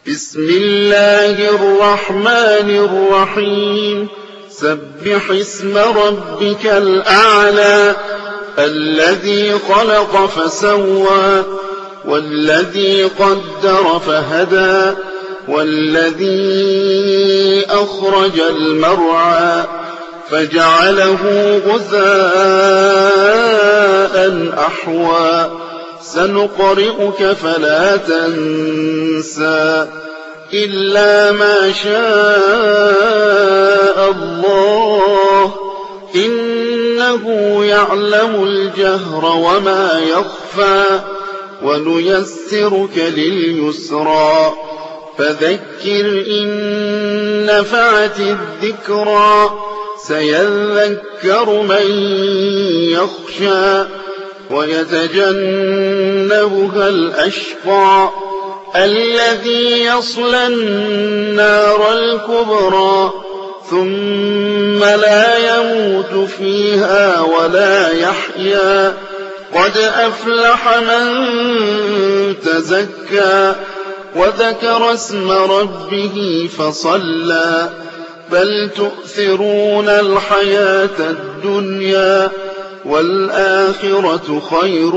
بسم الله الرحمن الرحيم سبح اسم ربك الأعلى الذي خلق فسوى والذي قدر فهدى والذي أخرج المرعى فجعله غثاء أحوى سنقرئك فلا تنسى إلا ما شاء الله إنه يعلم الجهر وما يخفى ونيسرك لليسرى فذكر إن نفعت الذكرى سيذكر من يخشى ويتجنبها الأشقى الذي يصلى النار الكبرى ثم لا يموت فيها ولا يحيا قد أفلح من تزكى وذكر اسم ربه فصلى بل تؤثرون الحياة الدنيا والآخرة خير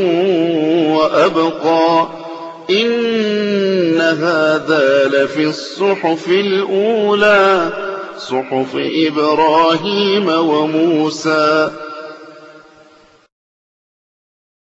وأبقى إن هذا لفي الصحف الأولى صحف إبراهيم وموسى